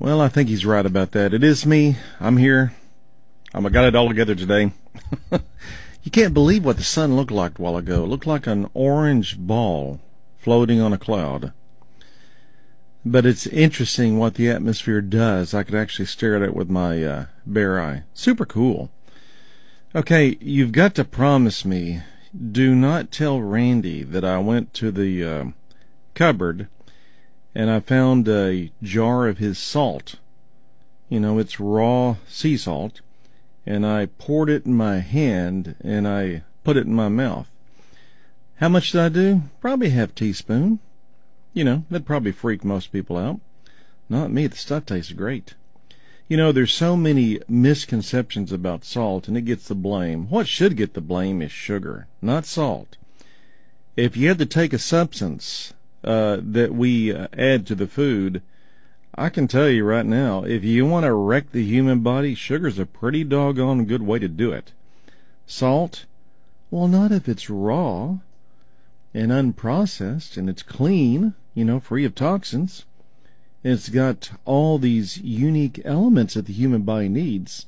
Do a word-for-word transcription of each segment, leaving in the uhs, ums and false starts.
Well, I think he's right about that. It is me. I'm here. Um, I got it all together today. You can't believe what the sun looked like a while ago. It looked like an orange ball floating on a cloud. But it's interesting what the atmosphere does. I could actually stare at it with my uh, bare eye. Super cool. Okay, you've got to promise me, do not tell Randy that I went to the uh, cupboard and I found a jar of his salt. You know, it's raw sea salt. And I poured it in my hand and I put it in my mouth. How much did I do? Probably half a teaspoon. You know, that'd probably freak most people out. Not me, the stuff tastes great. You know, there's so many misconceptions about salt, and it gets the blame. What should get the blame is sugar, not salt. If you had to take a substance uh, that we uh, add to the food, I can tell you right now, if you want to wreck the human body, sugar's a pretty doggone good way to do it. Salt? Well, not if it's raw and unprocessed and it's clean, you know, free of toxins. And it's got all these unique elements that the human body needs.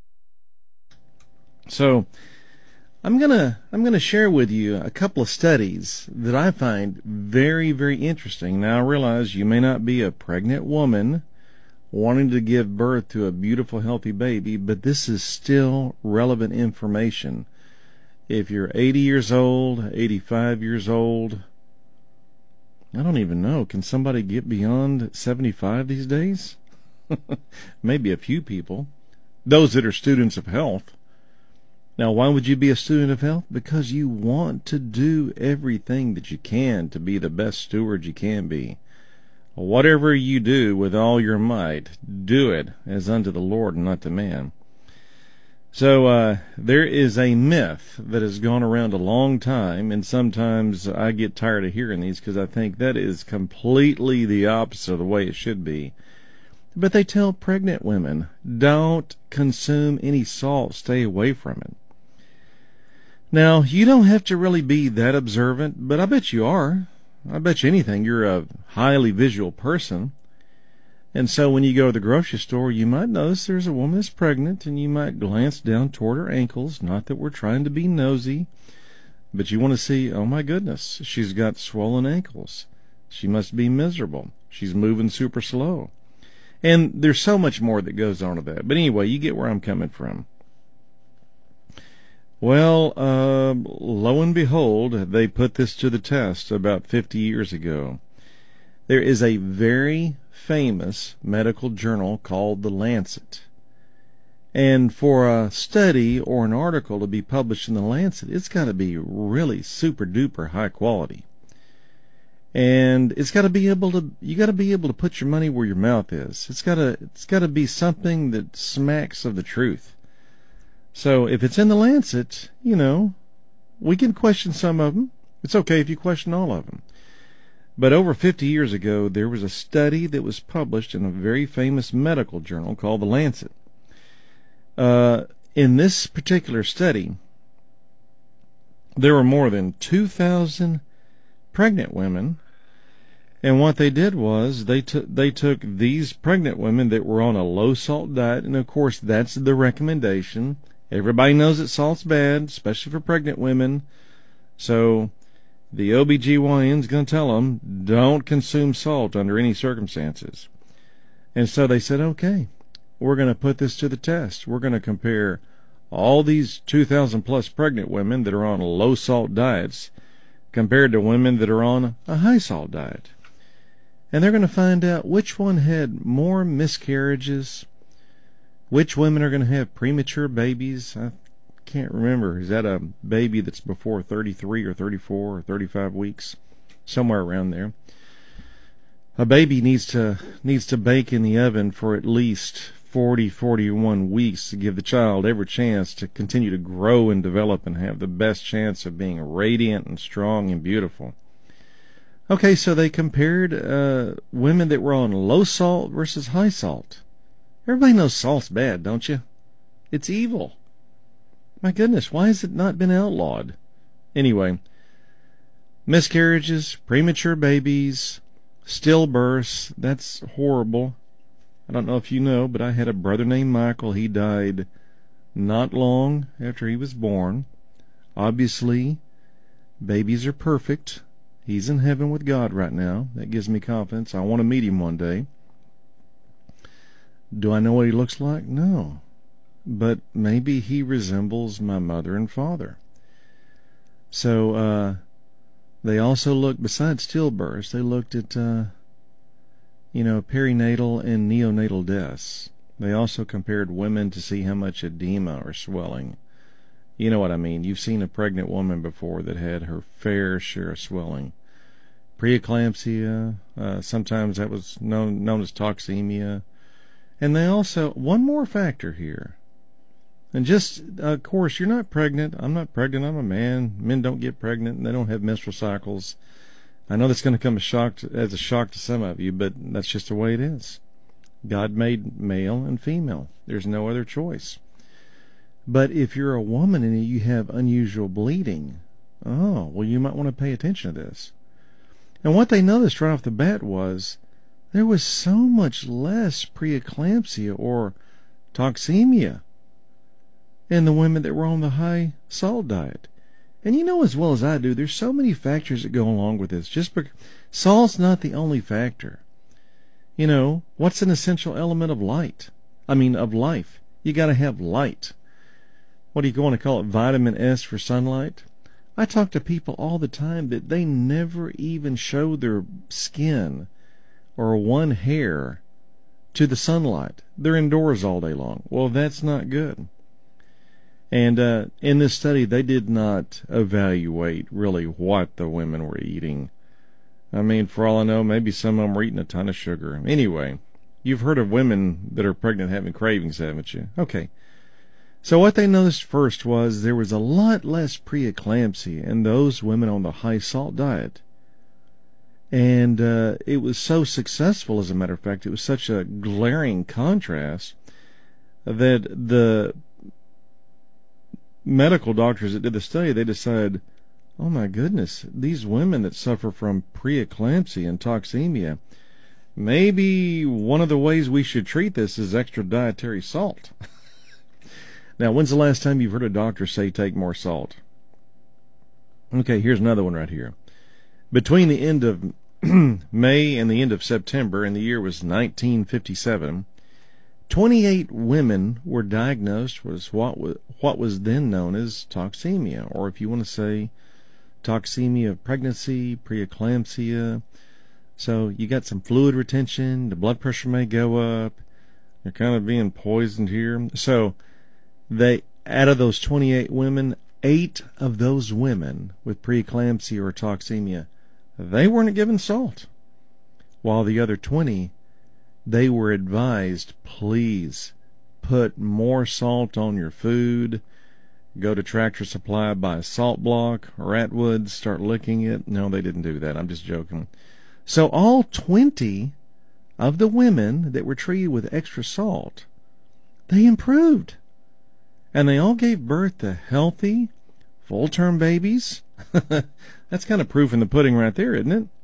So, I'm gonna I'm gonna share with you a couple of studies that I find very, very interesting. Now, I realize you may not be a pregnant woman wanting to give birth to a beautiful, healthy baby, but this is still relevant information. If you're eighty years old, eighty-five years old, I don't even know. Can somebody get beyond seventy-five these days? Maybe a few people. Those that are students of health. Now, why would you be a student of health? Because you want to do everything that you can to be the best steward you can be. Whatever you do with all your might, do it as unto the Lord and not to man. So, uh, there is a myth that has gone around a long time, and sometimes I get tired of hearing these because I think that is completely the opposite of the way it should be. But they tell pregnant women, don't consume any salt, stay away from it. Now, you don't have to really be that observant, but I bet you are. I bet you anything, you're a highly visual person. And so when you go to the grocery store, you might notice there's a woman that's pregnant, and you might glance down toward her ankles. Not that we're trying to be nosy, but you want to see, oh my goodness, she's got swollen ankles. She must be miserable. She's moving super slow. And there's so much more that goes on to that. But anyway, you get where I'm coming from. Well, uh, lo and behold, they put this to the test about fifty years ago. There is a very famous medical journal called The Lancet. And for a study or an article to be published in The Lancet, it's got to be really super duper high quality. And it's got to be able to, you got to be able to put your money where your mouth is. It's got to, it's got to be something that smacks of the truth. So if it's in The Lancet, you know, we can question some of them. It's okay if you question all of them. But over fifty years ago, there was a study that was published in a very famous medical journal called The Lancet. Uh, in this particular study, there were more than two thousand pregnant women. And what they did was they took they took these pregnant women that were on a low salt diet, and of course that's the recommendation. Everybody knows that salt's bad, especially for pregnant women. So the O B G Y N's going to tell them, don't consume salt under any circumstances. And so they said, okay, we're going to put this to the test. We're going to compare all these two thousand plus pregnant women that are on low salt diets compared to women that are on a high salt diet. And they're going to find out which one had more miscarriages, which women are going to have premature babies. I can't remember. Is that a baby that's before thirty-three or thirty-four or thirty-five weeks? Somewhere around there. A baby needs to needs to bake in the oven for at least forty, forty-one weeks to give the child every chance to continue to grow and develop and have the best chance of being radiant and strong and beautiful. Okay, so they compared uh, women that were on low salt versus high salt. Everybody knows salt's bad, don't you? It's evil. My goodness, why has it not been outlawed? Anyway, miscarriages, premature babies, stillbirths, that's horrible. I don't know if you know, but I had a brother named Michael. He died not long after he was born. Obviously, babies are perfect. He's in heaven with God right now. That gives me confidence. I want to meet him one day. Do I know what he looks like? No. But maybe he resembles my mother and father. So, uh, they also looked, besides stillbirths, they looked at, uh, you know, perinatal and neonatal deaths. They also compared women to see how much edema or swelling. You know what I mean. You've seen a pregnant woman before that had her fair share of swelling. Preeclampsia, uh, sometimes that was known, known as toxemia. And they also, one more factor here. And just, uh, of course, you're not pregnant. I'm not pregnant. I'm a man. Men don't get pregnant, and they don't have menstrual cycles. I know that's going to come as, shock to, as a shock to some of you, but that's just the way it is. God made male and female. There's no other choice. But if you're a woman and you have unusual bleeding, oh, well, you might want to pay attention to this. And what they noticed right off the bat was there was so much less preeclampsia or toxemia in the women that were on the high salt diet. And you know as well as I do, there's so many factors that go along with this. Just because salt's not the only factor. You know, what's an essential element of light? I mean, of life. You got to have light. What do you want to call it? Vitamin S for sunlight? I talk to people all the time that they never even show their skin or one hair to the sunlight. They're indoors all day long. Well, that's not good. And uh, in this study, they did not evaluate really what the women were eating. I mean, for all I know, maybe some of them were eating a ton of sugar. Anyway, you've heard of women that are pregnant having cravings, haven't you? Okay. So what they noticed first was there was a lot less preeclampsia in those women on the high salt diet. And uh, it was so successful, as a matter of fact, it was such a glaring contrast that the medical doctors that did the study, they decided, oh my goodness, these women that suffer from preeclampsia and toxemia, maybe one of the ways we should treat this is extra dietary salt. Now, when's the last time you've heard a doctor say take more salt? Okay, here's another one right here. Between the end of May and the end of September, and the year was nineteen fifty-seven, twenty-eight women were diagnosed with what was, what was then known as toxemia, or if you want to say toxemia of pregnancy, preeclampsia. So you got some fluid retention, the blood pressure may go up, you're kind of being poisoned here. So they, out of those twenty-eight women, eight of those women with preeclampsia or toxemia, they weren't given salt, while the other twenty, they were advised, please put more salt on your food. Go to Tractor Supply, buy a salt block, or Atwood, start licking it. No, they didn't do that. I'm just joking. So all twenty of the women that were treated with extra salt, they improved. And they all gave birth to healthy, full-term babies. That's kind of proof in the pudding right there, isn't it?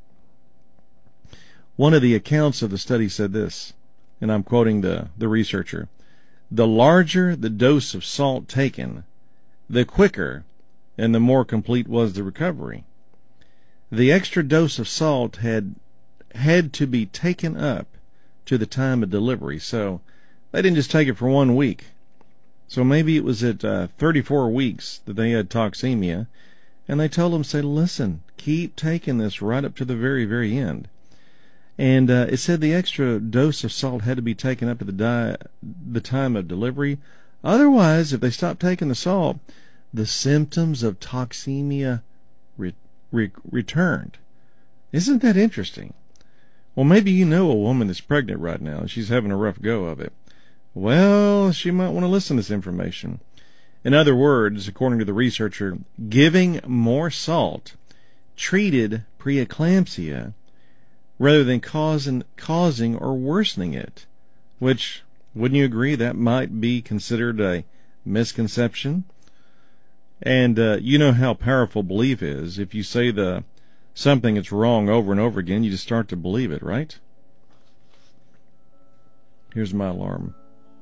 One of the accounts of the study said this, and I'm quoting the, the researcher, the larger the dose of salt taken, the quicker and the more complete was the recovery. The extra dose of salt had had to be taken up to the time of delivery, so they didn't just take it for one week. So maybe it was at uh, thirty-four weeks that they had toxemia, and they told them, say, listen, keep taking this right up to the very, very end. And uh, it said the extra dose of salt had to be taken up to the, di- the time of delivery. Otherwise, if they stopped taking the salt, the symptoms of toxemia re- re- returned. Isn't that interesting? Well, maybe you know a woman that's pregnant right now, and she's having a rough go of it. Well, she might want to listen to this information. In other words, according to the researcher, giving more salt treated preeclampsia rather than causing, causing or worsening it, which, wouldn't you agree, that might be considered a misconception? And uh, you know how powerful belief is. If you say the something that's wrong over and over again, you just start to believe it, right? Here's my alarm.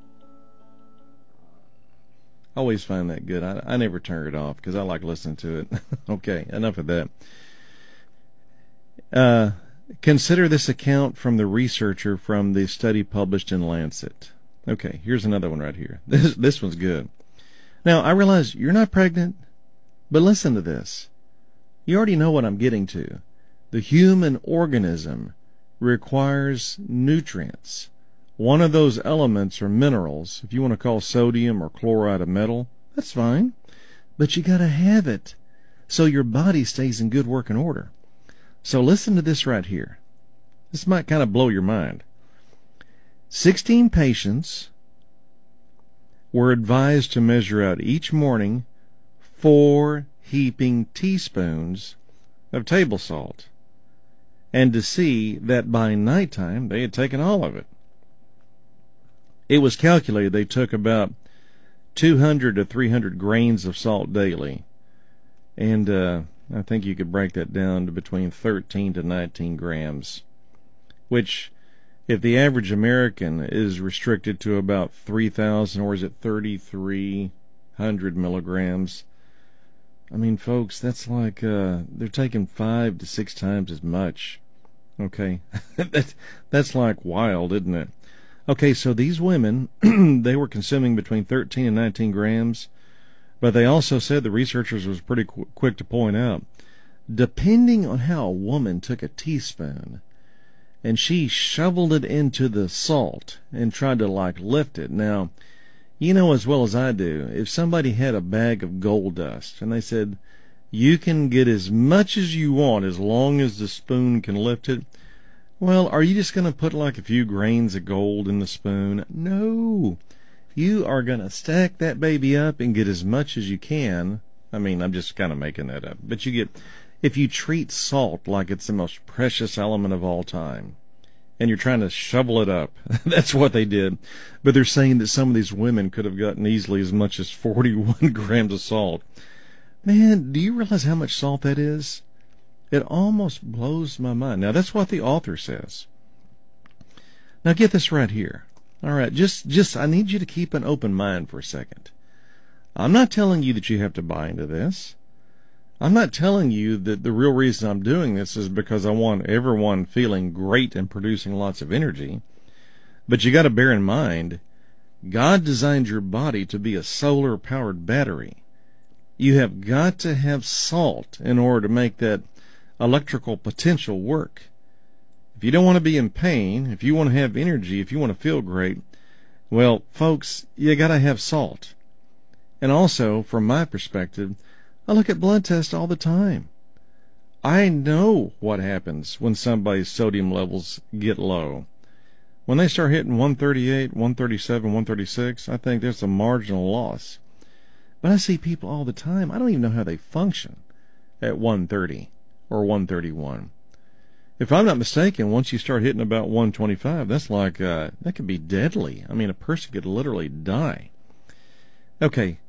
I always find that good. I, I never turn it off because I like listening to it. Okay, enough of that. Uh, consider this account from the researcher from the study published in Lancet. Okay, here's another one right here. This this one's good. Now, I realize you're not pregnant, but listen to this. You already know what I'm getting to. The human organism requires nutrients. One of those elements or minerals, if you want to call sodium or chloride a metal, that's fine. But you got to have it so your body stays in good working order. So listen to this right here. This might kind of blow your mind. sixteen patients were advised to measure out each morning four heaping teaspoons of table salt, and to see that by nighttime they had taken all of it. It was calculated they took about two hundred to three hundred grains of salt daily, and uh, I think you could break that down to between thirteen to nineteen grams, which, if the average American is restricted to about three thousand, or is it thirty-three hundred milligrams, I mean, folks, that's like uh, they're taking five to six times as much. Okay, that's, that's like wild, isn't it? Okay, so these women, they were consuming between thirteen and nineteen grams, but they also said, the researchers was pretty qu- quick to point out, depending on how a woman took a teaspoon and she shoveled it into the salt and tried to like lift it. Now, you know as well as I do, if somebody had a bag of gold dust and they said, you can get as much as you want as long as the spoon can lift it, well, are you just going to put like a few grains of gold in the spoon? No. You are going to stack that baby up and get as much as you can. I mean, I'm just kind of making that up. But you get, if you treat salt like it's the most precious element of all time, and you're trying to shovel it up, that's what they did. But they're saying that some of these women could have gotten easily as much as forty-one grams of salt. Man, do you realize how much salt that is? It almost blows my mind. Now, that's what the author says. Now, get this right here. All right, just, just, I need you to keep an open mind for a second. I'm not telling you that you have to buy into this. I'm not telling you that the real reason I'm doing this is because I want everyone feeling great and producing lots of energy. But you got to bear in mind, God designed your body to be a solar-powered battery. You have got to have salt in order to make that electrical potential work. If you don't want to be in pain, if you want to have energy, if you want to feel great, well, folks, you got to have salt. And also, from my perspective, I look at blood tests all the time. I know what happens when somebody's sodium levels get low. When they start hitting one thirty-eight, one thirty-seven, one thirty-six, I think there's a marginal loss. But I see people all the time, I don't even know how they function at one thirty or one thirty-one. If I'm not mistaken, once you start hitting about one twenty-five, that's like, uh, that could be deadly. I mean, a person could literally die. Okay.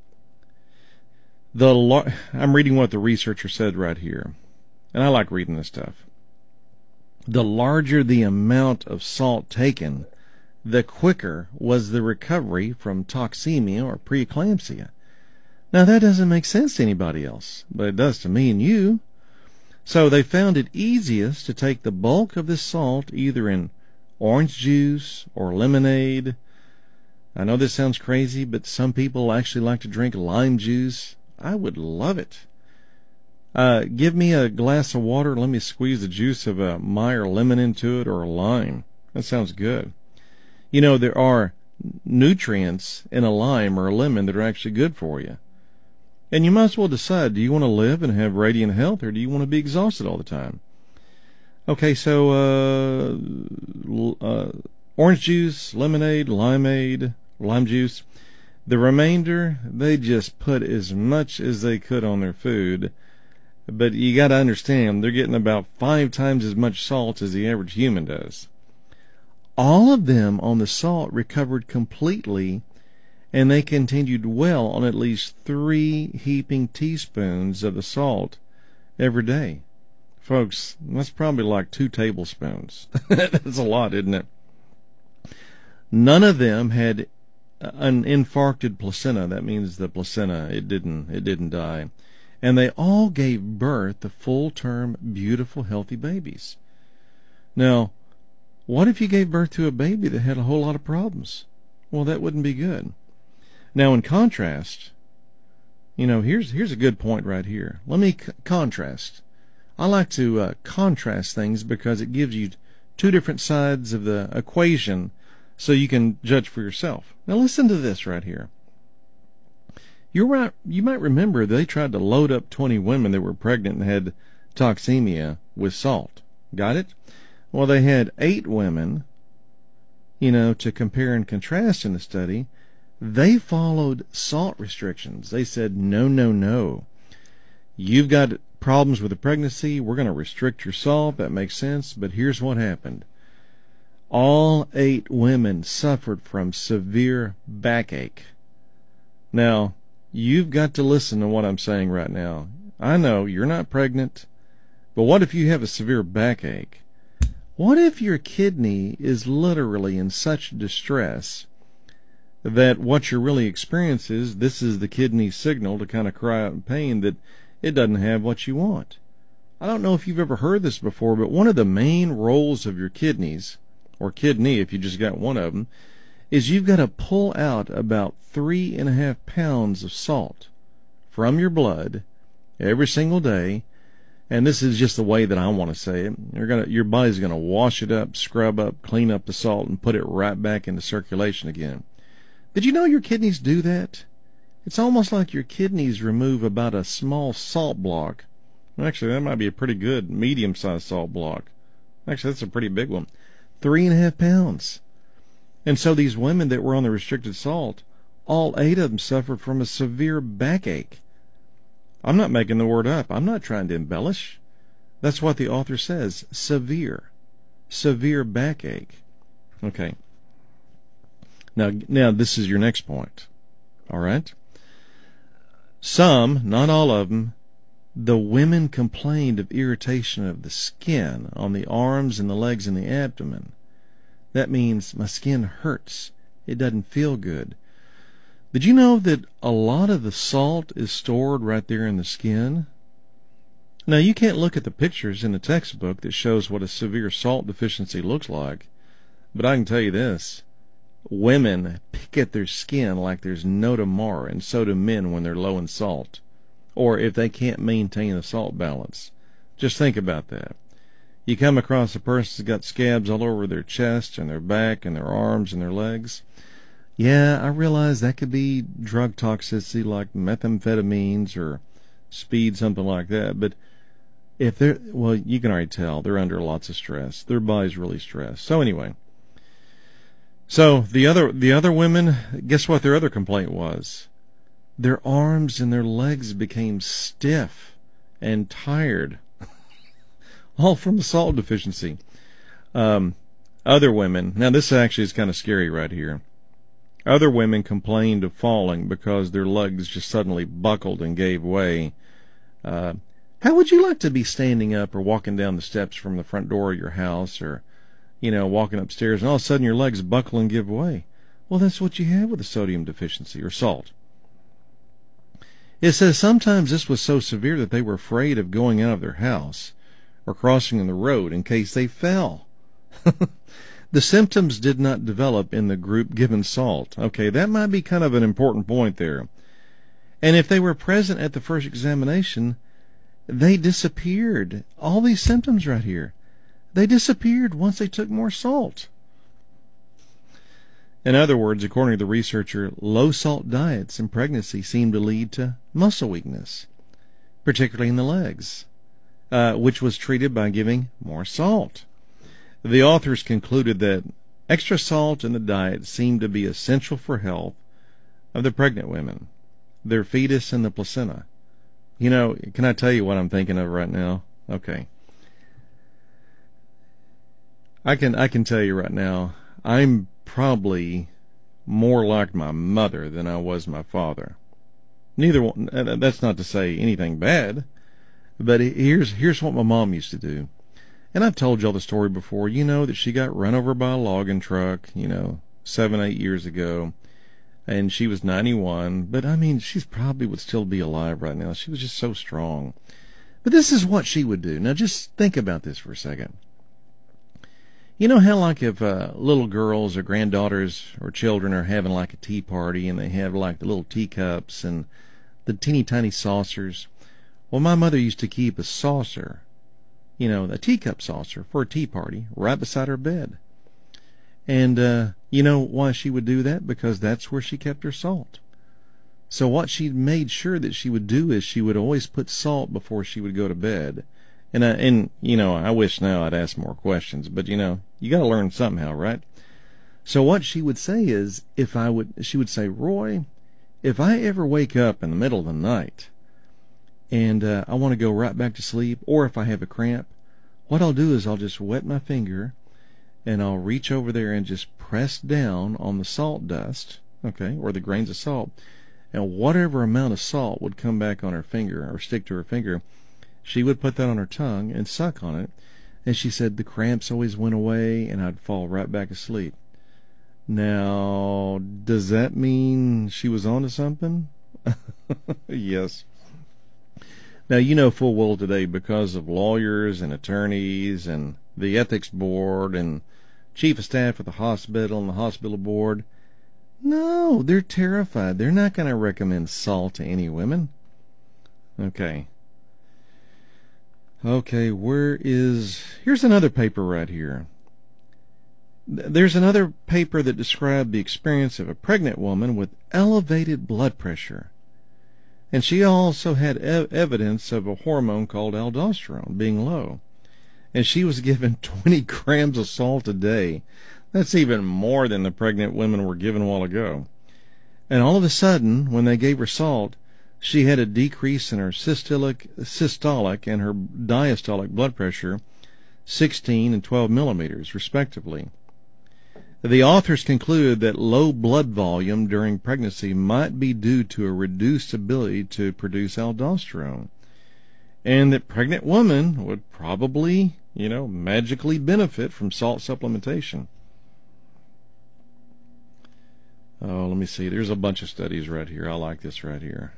The lar- I'm reading what the researcher said right here, and I like reading this stuff. The larger the amount of salt taken, the quicker was the recovery from toxemia or preeclampsia. Now, that doesn't make sense to anybody else, but it does to me and you. So they found it easiest to take the bulk of this salt either in orange juice or lemonade. I know this sounds crazy, but some people actually like to drink lime juice. I would love it. Uh, give me a glass of water, let me squeeze the juice of a Meyer lemon into it, or a lime. That sounds good. You know, there are nutrients in a lime or a lemon that are actually good for you. And you might as well decide, do you want to live and have radiant health, or do you want to be exhausted all the time? Okay, so uh, uh, orange juice, lemonade, limeade, lime juice. The remainder, they just put as much as they could on their food. But you got to understand, they're getting about five times as much salt as the average human does. All of them on the salt recovered completely, and they continued well on at least three heaping teaspoons of the salt every day. Folks, that's probably like two tablespoons. That's a lot, isn't it? None of them had an infarcted placenta. That means the placenta, it didn't, it didn't die. And they all gave birth to full-term, beautiful, healthy babies. Now, what if you gave birth to a baby that had a whole lot of problems? Well, that wouldn't be good. Now, in contrast, you know, here's here's a good point right here. Let me c- contrast. I like to uh, contrast things because it gives you two different sides of the equation so you can judge for yourself. Now, listen to this right here. You're right. You might remember they tried to load up twenty women that were pregnant and had toxemia with salt. Got it? Well, they had eight women, you know, to compare and contrast in the study. They followed salt restrictions. They said, no, no, no. You've got problems with the pregnancy. We're going to restrict your salt. That makes sense. But here's what happened. All eight women suffered from severe backache. Now, you've got to listen to what I'm saying right now. I know you're not pregnant, but what if you have a severe backache? What if your kidney is literally in such distress that what you're really experiencing is this is the kidney signal to kind of cry out in pain that it doesn't have what you want? I don't know if you've ever heard this before, but one of the main roles of your kidneys, or kidney if you just got one of them, is you've got to pull out about three and a half pounds of salt from your blood every single day. And this is just the way that I want to say it. You're gonna, your body's going to wash it up, scrub up, clean up the salt, and put it right back into circulation again. Did you know your kidneys do that? It's almost like your kidneys remove about a small salt block. Actually, that might be a pretty good medium-sized salt block. Actually, that's a pretty big one. Three and a half pounds. And so these women that were on the restricted salt, all eight of them suffered from a severe backache. I'm not making the word up. I'm not trying to embellish. That's what the author says. Severe. Severe backache. Okay. Now, now this is your next point. All right? Some, not all of them, the women complained of irritation of the skin on the arms and the legs and the abdomen. That means my skin hurts. It doesn't feel good. Did you know that a lot of the salt is stored right there in the skin? Now, you can't look at the pictures in the textbook that shows what a severe salt deficiency looks like, but I can tell you this. Women pick at their skin like there's no tomorrow, and so do men when they're low in salt, or if they can't maintain a salt balance. Just think about that. You come across a person who's got scabs all over their chest and their back and their arms and their legs. Yeah, I realize that could be drug toxicity like methamphetamines or speed, something like that. But if they're, well, you can already tell they're under lots of stress. Their body's really stressed. So anyway, so the other the other women, guess what their other complaint was? Their arms and their legs became stiff and tired, all from a salt deficiency. Um, other women, now this actually is kind of scary right here. Other women complained of falling because their legs just suddenly buckled and gave way. Uh, how would you like to be standing up or walking down the steps from the front door of your house, or, you know, walking upstairs, and all of a sudden your legs buckle and give way? Well, that's what you have with a sodium deficiency, or salt. It says sometimes this was so severe that they were afraid of going out of their house or crossing the road in case they fell. The symptoms did not develop in the group given salt. Okay, that might be kind of an important point there. And if they were present at the first examination, they disappeared. All these symptoms right here, they disappeared once they took more salt. In other words, according to the researcher, low-salt diets in pregnancy seem to lead to muscle weakness, particularly in the legs, uh, which was treated by giving more salt. The authors concluded that extra salt in the diet seemed to be essential for health of the pregnant women, their fetus, and the placenta. You know, can I tell you what I'm thinking of right now? Okay. I can I can tell you right now, I'm probably more like my mother than I was my father. Neither one, that's not to say anything bad, but here's here's what my mom used to do. And I've told y'all the story before. You know that she got run over by a logging truck, you know, seven, eight years ago, and she was ninety-one. But I mean, she probably would still be alive right now. She was just so strong. But this is what she would do. Now, just think about this for a second. You know how, like, if uh, little girls or granddaughters or children are having, like, a tea party, and they have, like, the little teacups and the teeny tiny saucers? Well, my mother used to keep a saucer, you know, a teacup saucer for a tea party right beside her bed. And uh, you know why she would do that? Because that's where she kept her salt. So what she made sure that she would do is she would always put salt before she would go to bed. And, I, and you know, I wish now I'd ask more questions, but, you know, you got to learn somehow, right? So what she would say is, if I would, she would say, Roy, if I ever wake up in the middle of the night and uh, I want to go right back to sleep, or if I have a cramp, what I'll do is I'll just wet my finger and I'll reach over there and just press down on the salt dust, okay, or the grains of salt, and whatever amount of salt would come back on her finger or stick to her finger, she would put that on her tongue and suck on it. And she said the cramps always went away and I'd fall right back asleep. Now, does that mean she was onto something? Yes. Now, you know full well today, because of lawyers and attorneys and the ethics board and chief of staff at the hospital and the hospital board, no, they're terrified. They're not going to recommend salt to any women. Okay. Okay, where is... Here's another paper right here. There's another paper that described the experience of a pregnant woman with elevated blood pressure. And she also had ev- evidence of a hormone called aldosterone being low. And she was given twenty grams of salt a day. That's even more than the pregnant women were given a while ago. And all of a sudden, when they gave her salt, she had a decrease in her systolic, systolic and her diastolic blood pressure, sixteen and twelve millimeters, respectively. The authors concluded that low blood volume during pregnancy might be due to a reduced ability to produce aldosterone, and that pregnant women would probably, you know, magically benefit from salt supplementation. Oh, let me see. There's a bunch of studies right here. I like this right here.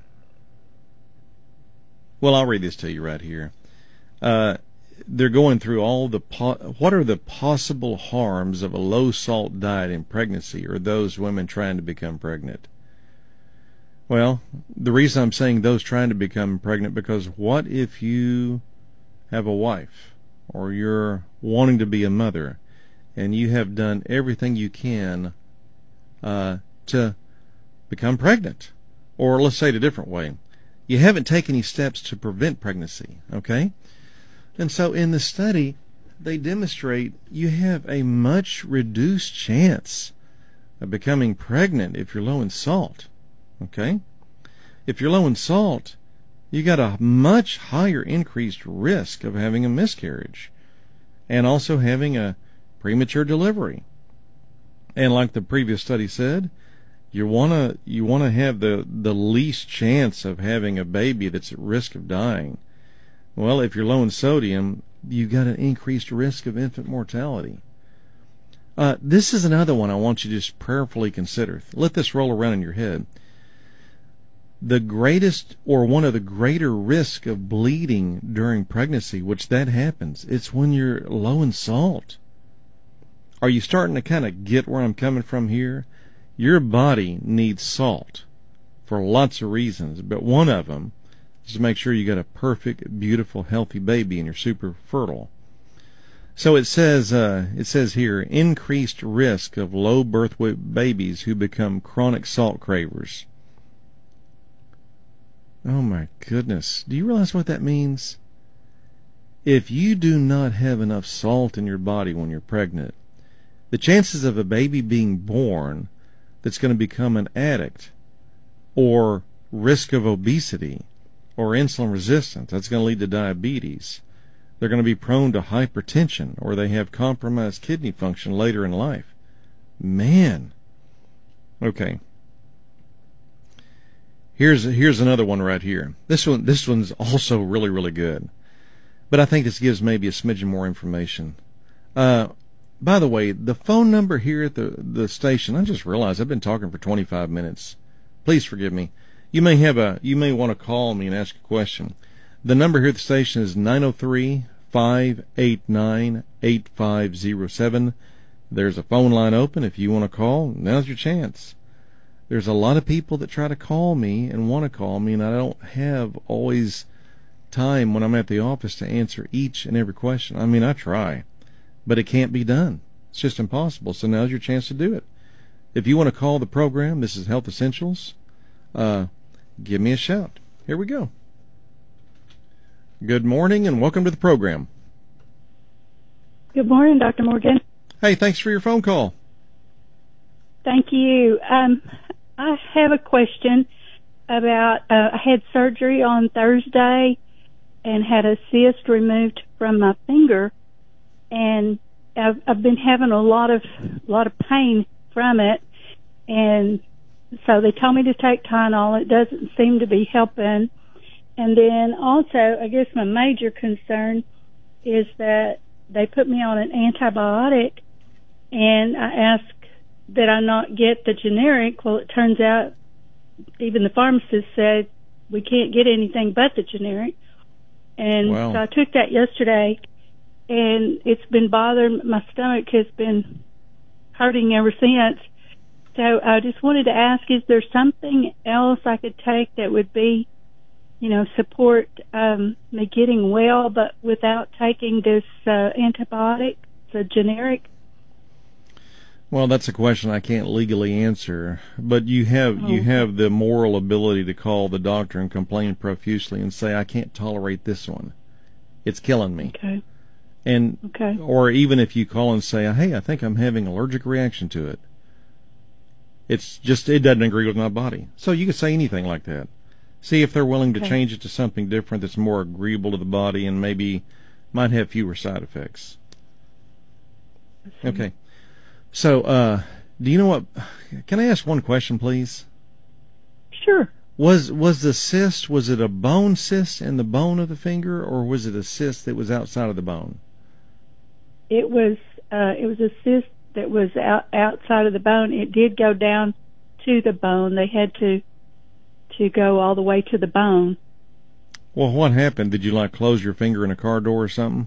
Well, I'll read this to you right here. Uh, they're going through all the po- what are the possible harms of a low salt diet in pregnancy, or those women trying to become pregnant. Well, the reason I'm saying those trying to become pregnant, because what if you have a wife, or you're wanting to be a mother, and you have done everything you can uh, to become pregnant, or let's say it a different way, you haven't taken any steps to prevent pregnancy, okay? And so in the study, they demonstrate you have a much reduced chance of becoming pregnant if you're low in salt, okay? If you're low in salt, you got a much higher increased risk of having a miscarriage and also having a premature delivery. And like the previous study said, you wanna you wanna have the, the least chance of having a baby that's at risk of dying. Well, if you're low in sodium, you got an increased risk of infant mortality. Uh, this is another one I want you to just prayerfully consider. Let this roll around in your head. The greatest, or one of the greater risks of bleeding during pregnancy, which that happens, it's when you're low in salt. Are you starting to kind of get where I'm coming from here? Your body needs salt for lots of reasons, but one of them is to make sure you got a perfect, beautiful, healthy baby and you're super fertile. So it says, uh, it says here, increased risk of low birth weight babies who become chronic salt cravers. Oh my goodness. Do you realize what that means? If you do not have enough salt in your body when you're pregnant, the chances of a baby being born that's going to become an addict, or risk of obesity, or insulin resistance, that's going to lead to diabetes. They're going to be prone to hypertension, or they have compromised kidney function later in life. Man. Okay. Here's here's another one right here. This one this one's also really, really good. But I think this gives maybe a smidgen more information. Uh, by the way, the phone number here at the, the station, I just realized I've been talking for twenty-five minutes. Please forgive me. You may have a, you may want to call me and ask a question. The number here at the station is nine oh three, five eight nine, eight five oh seven. There's a phone line open. If you want to call, now's your chance. There's a lot of people that try to call me and want to call me, and I don't have always time when I'm at the office to answer each and every question. I mean, I try, but it can't be done. It's just impossible. So now's your chance to do it. If you want to call the program, this is Health Essentials, uh, give me a shout. Here we go. Good morning and welcome to the program. Good morning, Doctor Morgan. Hey, thanks for your phone call. Thank you. Um, I have a question about, uh, I had surgery on Thursday and had a cyst removed from my finger, and I've, I've been having a lot of, lot of pain from it, and so they told me to take Tylenol. It doesn't seem to be helping. And then also, I guess my major concern is that they put me on an antibiotic, and I asked that I not get the generic. Well, it turns out even the pharmacist said we can't get anything but the generic. And wow. So I took that yesterday, and it's been bothering, my stomach has been hurting ever since. So I just wanted to ask, is there something else I could take that would be, you know, support um, me getting well, but without taking this uh, antibiotic, the generic? Well, that's a question I can't legally answer, but you have oh. you have the moral ability to call the doctor and complain profusely and say, I can't tolerate this one. It's killing me. Okay. And okay. Or even if you call and say, hey, I think I'm having an allergic reaction to it. It's just, it doesn't agree with my body. So you could say anything like that. See if they're willing to okay. change it to something different that's more agreeable to the body and maybe might have fewer side effects. Okay. So, uh, do you know what, can I ask one question, please? Sure. Was, was the cyst, was it a bone cyst in the bone of the finger, or was it a cyst that was outside of the bone? It was, uh, it was a cyst that was out, outside of the bone. It did go down to the bone. They had to, to go all the way to the bone. Well, what happened? Did you, like, close your finger in a car door or something?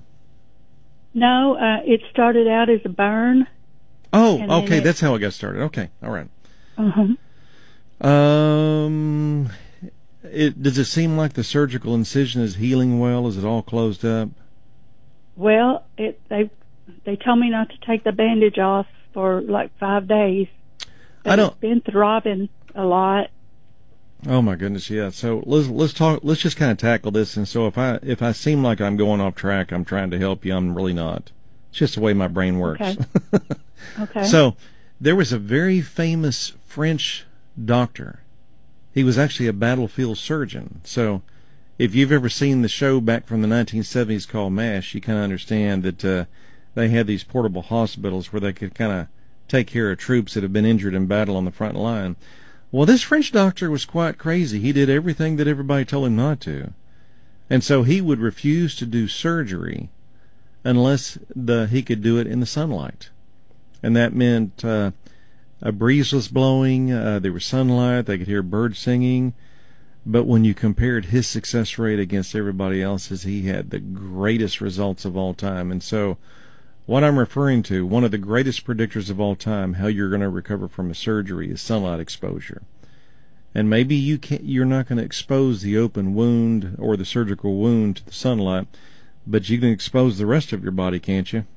No, uh, it started out as a burn. Oh, okay, it, that's how it got started. Okay, all right. Uh-huh. Um, it, does it seem like the surgical incision is healing well? Is it all closed up? Well, it they they told me not to take the bandage off for like five days. But I don't. It's been throbbing a lot. Oh my goodness, yeah. So let's let's talk. Let's just kind of tackle this. And so if I if I seem like I'm going off track, I'm trying to help you. I'm really not. It's just the way my brain works. Okay. Okay. So there was a very famous French doctor. He was actually a battlefield surgeon. So if you've ever seen the show back from the nineteen seventies called MASH, you kind of understand that uh, they had these portable hospitals where they could kind of take care of troops that have been injured in battle on the front line. Well, this French doctor was quite crazy. He did everything that everybody told him not to. And so he would refuse to do surgery unless the he could do it in the sunlight. And that meant uh, a breeze was blowing, uh, there was sunlight, they could hear birds singing. But when you compared his success rate against everybody else's, he had the greatest results of all time. And so what I'm referring to, one of the greatest predictors of all time, how you're going to recover from a surgery, is sunlight exposure. And maybe you can't, you're not going to expose the open wound or the surgical wound to the sunlight, but you can expose the rest of your body, can't you?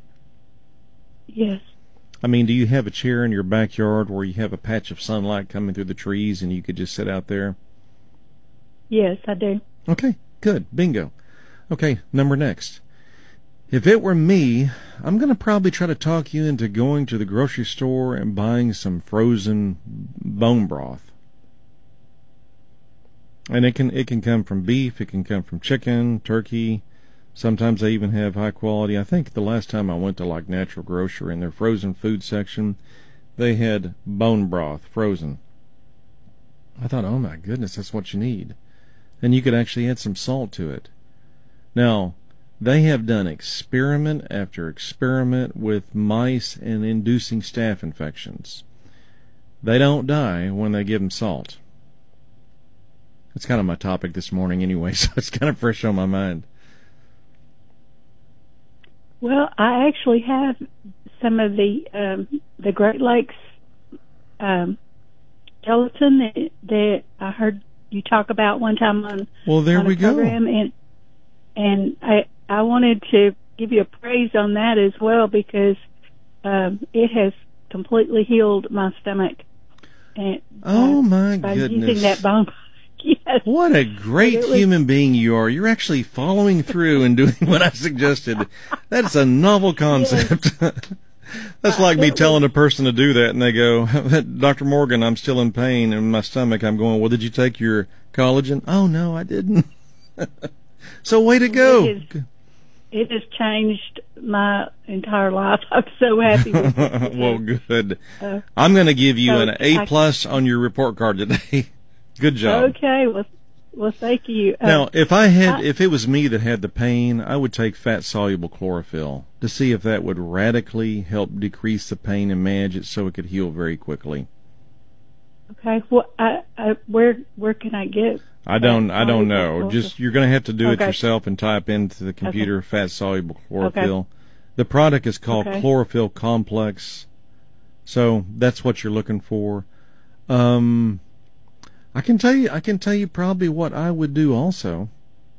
Yes. I mean, do you have a chair in your backyard where you have a patch of sunlight coming through the trees and you could just sit out there? Yes, I do. Okay, good. Bingo. Okay, number next. If it were me, I'm going to probably try to talk you into going to the grocery store and buying some frozen bone broth. And it can it can come from beef, it can come from chicken, turkey. Sometimes they even have high quality. I think the last time I went to like Natural Grocery in their frozen food section, they had bone broth frozen. I thought, oh my goodness, that's what you need. And you could actually add some salt to it. Now, They have done experiment after experiment with mice and inducing staph infections. They don't die when they give them salt. That's kind of my topic this morning anyway, so it's kind of fresh on my mind. Well, I actually have some of the um, the Great Lakes um, gelatin that, that I heard you talk about one time on well, there on we a program, go. and and I I wanted to give you a praise on that as well because um, it has completely healed my stomach. And, oh uh, my by goodness! Using that bone. Yes. What a great was, human being you are. You're actually following through and doing what I suggested. That's a novel concept. Yes. That's like me telling a person to do that and they go, Doctor Morgan, I'm still in pain in my stomach. I'm going, well, did you take your collagen? Oh, no, I didn't. So way to go. It, is, it has changed my entire life. I'm so happy with it. Well, good. Uh, I'm going to give you so an A plus on your report card today. Good job. Okay, well, well, thank you. Uh, now, if I had, I, if it was me that had the pain, I would take fat-soluble chlorophyll to see if that would radically help decrease the pain and manage it so it could heal very quickly. Okay, well, I, I, where where can I get? I don't, I don't know. Chlorophyll? Just you're going to have to do okay. it yourself and type into the computer okay. fat-soluble chlorophyll. Okay. The product is called okay. Chlorophyll Complex, so that's what you're looking for. Um. I can tell you, I can tell you probably what I would do also.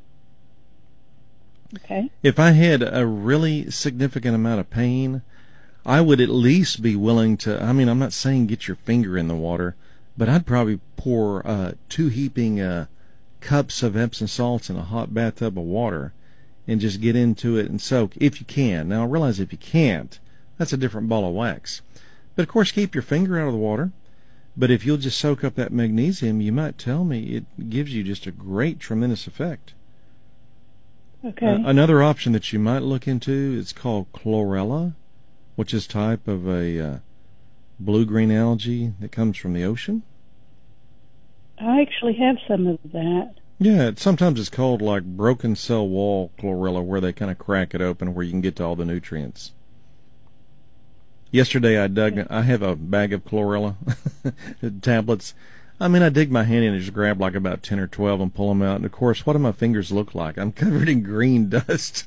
Okay. If I had a really significant amount of pain, I would at least be willing to, I mean, I'm not saying get your finger in the water, but I'd probably pour uh, two heaping uh, cups of Epsom salts in a hot bathtub of water and just get into it and soak, if you can. Now, I realize if you can't, that's a different ball of wax. But, of course, keep your finger out of the water. But if you'll just soak up that magnesium, you might tell me it gives you just a great, tremendous effect. Okay. Uh, another option that you might look into is called chlorella, which is type of a uh, blue-green algae that comes from the ocean. I actually have some of that. Yeah, it, sometimes it's called like broken cell wall chlorella, where they kind of crack it open where you can get to all the nutrients. Yesterday I dug, I have a bag of chlorella tablets. I mean, I dig my hand in and just grab like about ten or twelve and pull them out. And, of course, what do my fingers look like? I'm covered in green dust.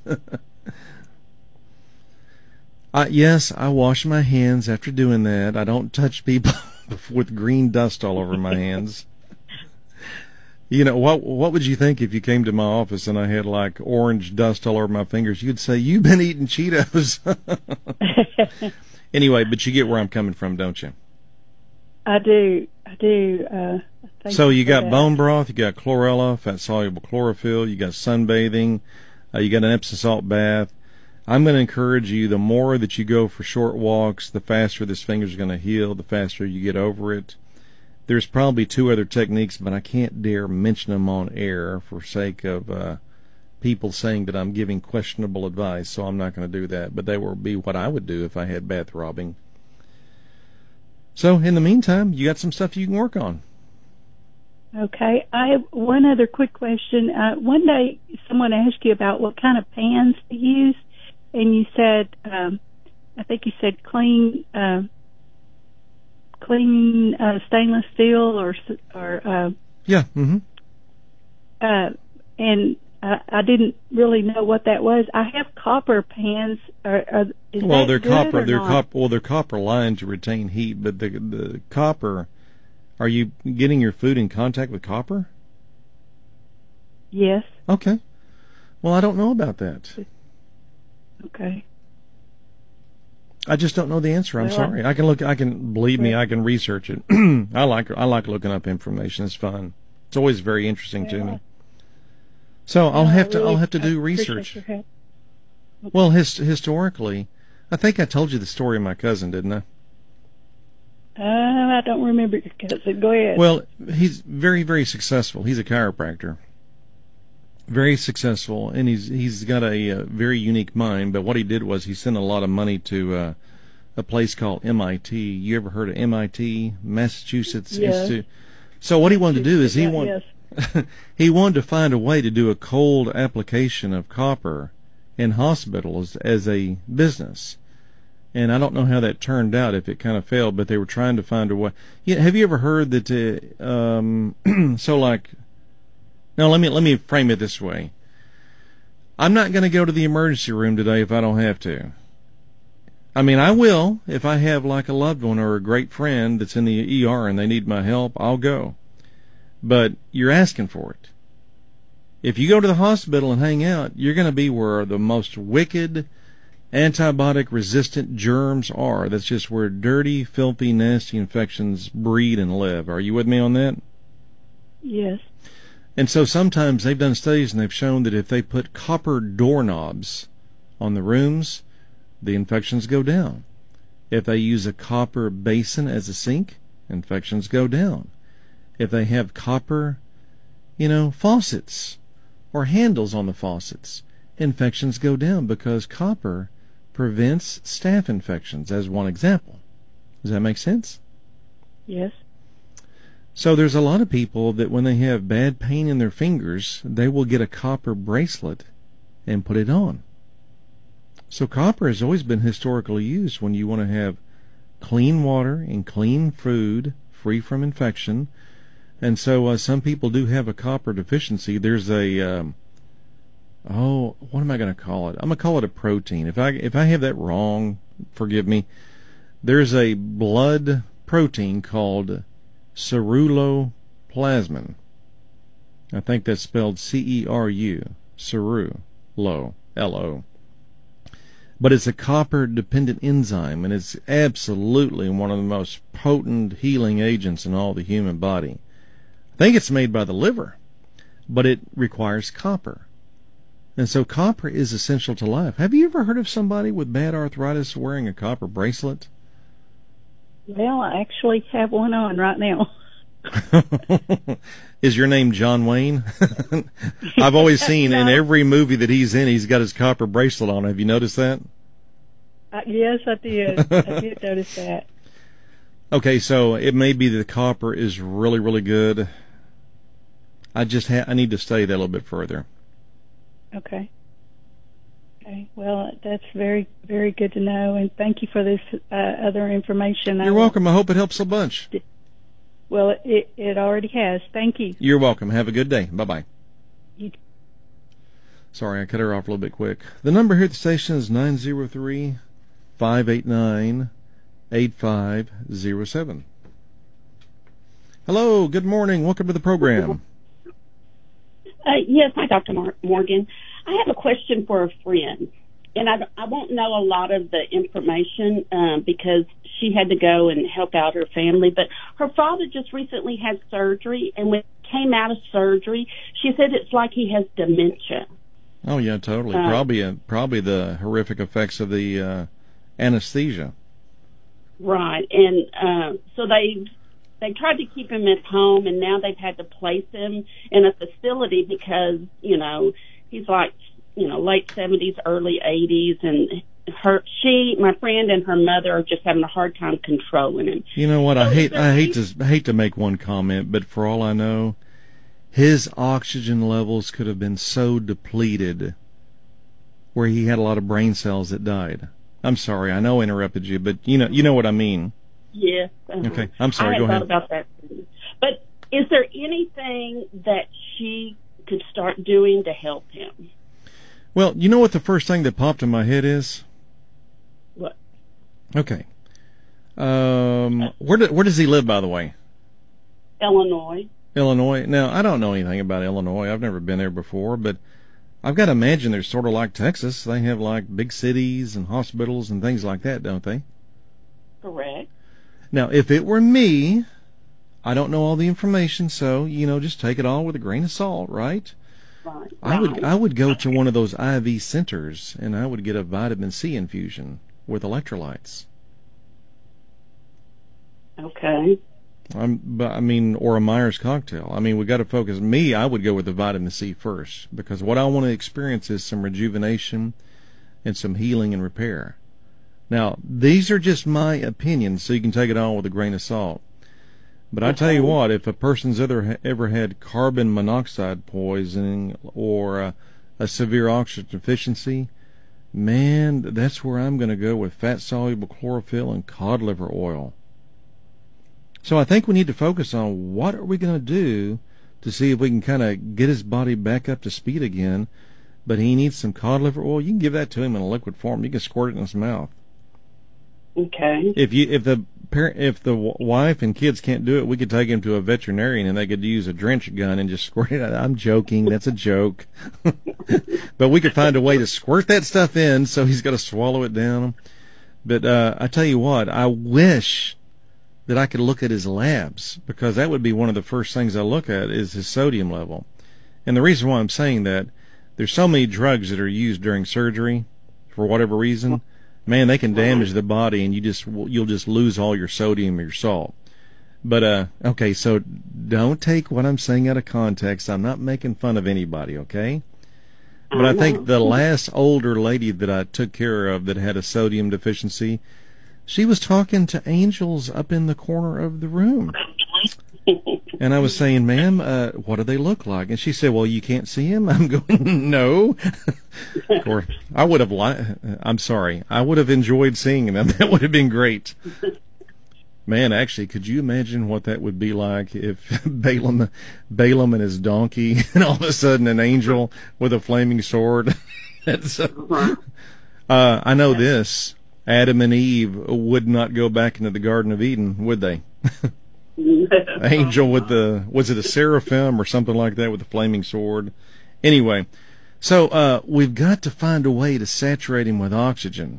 uh, yes, I wash my hands after doing that. I don't touch people with green dust all over my hands. You know, what What would you think if you came to my office and I had like orange dust all over my fingers? You'd say, you've been eating Cheetos. Anyway, but you get where I'm coming from, don't you? I do. I do. Uh, thank so you, you got that. bone broth, you got chlorella, fat-soluble chlorophyll, you got sunbathing, uh, you got an Epsom salt bath. I'm going to encourage you, the more that you go for short walks, the faster this finger's going to heal, the faster you get over it. There's probably two other techniques, but I can't dare mention them on air for sake of uh, people saying that I'm giving questionable advice, so I'm not going to do that. But they will be what I would do if I had bath robbing. So, in the meantime, you got some stuff you can work on. Okay. I have one other quick question. Uh, one day, someone asked you about what kind of pans to use, and you said, um, I think you said clean, uh, clean uh, stainless steel, or or uh, yeah, mm-hmm. uh, and I, I didn't really know what that was. I have copper pans. Are, are, is well, that they're good copper. or They're not? copper. Well, they're copper lined to retain heat, but the the copper. Are you getting your food in contact with copper? Yes. Okay. Well, I don't know about that. Okay. I just don't know the answer. I'm well, sorry. I can look. I can believe me. I can research it. I like. I like looking up information. It's fun. It's always very interesting yeah. to me. So I'll no, have to. really, I'll have to do I research. Okay. Well, his, historically, I think I told you the story of my cousin, didn't I? Uh, I don't remember your cousin. Go ahead. Well, he's very, very successful. He's a chiropractor. Very successful, and he's he's got a, a very unique mind. But what he did was he sent a lot of money to uh, a place called M I T. You ever heard of M I T, Massachusetts yes. Institute? So what he wanted to do is he wanted yes. he wanted to find a way to do a cold application of copper in hospitals as a business. And I don't know how that turned out, if it kind of failed, but they were trying to find a way. Yeah, have you ever heard that, uh, um, so like, now let me, let me frame it this way. I'm not going to go to the emergency room today if I don't have to. I mean, I will if I have like a loved one or a great friend that's in the E R and they need my help, I'll go. But you're asking for it. If you go to the hospital and hang out, you're going to be where the most wicked, antibiotic-resistant germs are. That's just where dirty, filthy, nasty infections breed and live. Are you with me on that? Yes. And so sometimes they've done studies and they've shown that if they put copper doorknobs on the rooms, the infections go down. If they use a copper basin as a sink, infections go down. If they have copper, you know, faucets or handles on the faucets, infections go down because copper prevents staph infections, as one example. Does that make sense? Yes. So there's a lot of people that when they have bad pain in their fingers, they will get a copper bracelet and put it on. So copper has always been historically used when you want to have clean water and clean food, free from infection. And so uh, some people do have a copper deficiency. There's a, um, oh, what am I going to call it? I'm going to call it a protein. If I if I have that wrong, forgive me. There's a blood protein called ceruloplasmin. I think that's spelled C E R U, cerulo, L O. But it's a copper-dependent enzyme, and it's absolutely one of the most potent healing agents in all the human body. I think it's made by the liver, but it requires copper. And so copper is essential to life. Have you ever heard of somebody with bad arthritis wearing a copper bracelet? Well, I actually have one on right now. Is your name John Wayne? I've always seen in every movie that he's in, he's got his copper bracelet on. Have you noticed that? Uh, yes, I did. I did notice that. Okay, so it may be that the copper is really, really good. I just ha- I need to study that a little bit further. Okay. Okay. Well, that's very, very good to know, and thank you for this uh, other information. You're welcome. I hope it helps a bunch. Well, it it already has. Thank you. You're welcome. Have a good day. Bye-bye. You Sorry, I cut her off a little bit quick. The number here at the station is nine zero three, five eight nine, eight five zero seven. Hello, good morning. Welcome to the program. Uh, yes, hi, Doctor Mar- Morgan. I have a question for a friend, and I, I won't know a lot of the information um, because she had to go and help out her family, but her father just recently had surgery, and when he came out of surgery, she said it's like he has dementia. Oh, yeah, totally. Uh, probably uh, probably the horrific effects of the uh, anesthesia. Right, and uh, so they they tried to keep him at home, and now they've had to place him in a facility because, you know, he's like, you know, late seventies, early eighties, and her, she, my friend, and her mother are just having a hard time controlling him. You know what? I hate I hate to I hate to make one comment, but for all I know, his oxygen levels could have been so depleted where he had a lot of brain cells that died. I'm sorry, I know I interrupted you, but you know you know what I mean. Yes. Uh-huh. Okay, I'm sorry. I Go thought ahead. about that. But is there anything that she could start doing to help him? Well, you know what the first thing that popped in my head is? What? Okay. Um, where do, where does he live, by the way? Illinois. Illinois. Now, I don't know anything about Illinois. I've never been there before, but I've got to imagine they're sort of like Texas. They have like big cities and hospitals and things like that, don't they? Correct. Now, if it were me, I don't know all the information, so, you know, just take it all with a grain of salt, right? Right. I would right. I would go to one of those I V centers and I would get a vitamin C infusion with electrolytes. Okay. Um, but I mean, or a Myers cocktail. I mean, we got to focus. Me, I would go with the vitamin C first because what I want to experience is some rejuvenation and some healing and repair. Now, these are just my opinions, so you can take it all with a grain of salt. But I tell you what, if a person's ever ever had carbon monoxide poisoning or a, a severe oxygen deficiency, Man, that's where I'm going to go with fat-soluble chlorophyll and cod liver oil. So I think we need to focus on what are we going to do to see if we can kind of get his body back up to speed again. But he needs some cod liver oil. You can give that to him in a liquid form. You can squirt it in his mouth. Okay. If you if the parent if the wife and kids can't do it, we could take him to a veterinarian and they could use a drench gun and just squirt it out. I'm joking. That's a joke. But we could find a way to squirt that stuff in so he's got to swallow it down. But uh, I tell you what, I wish that I could look at his labs, because that would be one of the first things I look at is his sodium level. And the reason why I'm saying that, there's so many drugs that are used during surgery for whatever reason. Man, they can damage the body, and you just you'll just lose all your sodium or your salt. But uh, okay, so don't take what I'm saying out of context. I'm not making fun of anybody, okay? But I think the last older lady that I took care of that had a sodium deficiency, she was talking to angels up in the corner of the room. And I was saying, ma'am, uh, what do they look like? And she said, well, you can't see him? I'm going, no. Of course, I would have, li- I'm sorry, I would have enjoyed seeing them. That would have been great. Man, actually, could you imagine what that would be like if Balaam, Balaam and his donkey, and all of a sudden an angel with a flaming sword? That's, uh, uh, I know this. Adam and Eve would not go back into the Garden of Eden, would they? Angel with the, was it a seraphim or something like that with a flaming sword? Anyway, so uh, we've got to find a way to saturate him with oxygen.